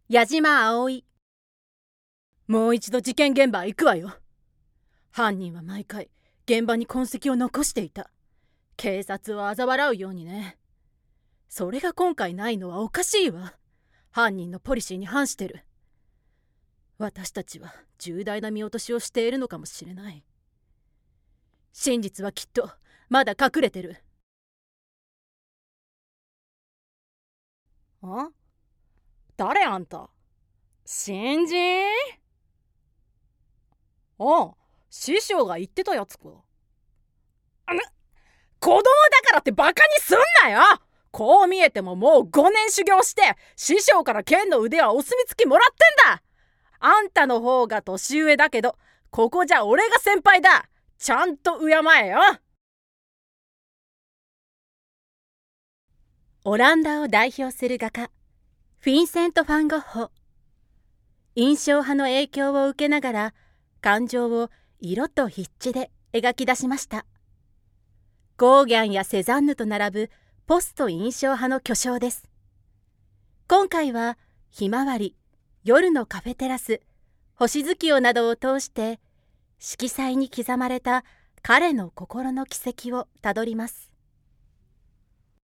矢島葵。もう一度事件現場へ行くわよ。犯人は毎回現場に痕跡を残していた。警察を嘲笑うようにね。それが今回ないのはおかしいわ。犯人のポリシーに反してる。私たちは重大な見落としをしているのかもしれない。真実はきっとまだ隠れてる。誰あんた？新人？師匠が言ってたやつか。子供だからってバカにすんなよ。こう見えてももう5年修行して師匠から剣の腕はお墨付きもらってんだ。あんたの方が年上だけどここじゃ俺が先輩だ。ちゃんと敬えよ。オランダを代表する画家フィンセント・ファン・ゴッホ。印象派の影響を受けながら感情を色と筆致で描き出しました。ゴーギャンやセザンヌと並ぶポスト印象派の巨匠です。今回はひまわり、夜のカフェテラス、星月夜などを通して色彩に刻まれた彼の心の軌跡をたどります。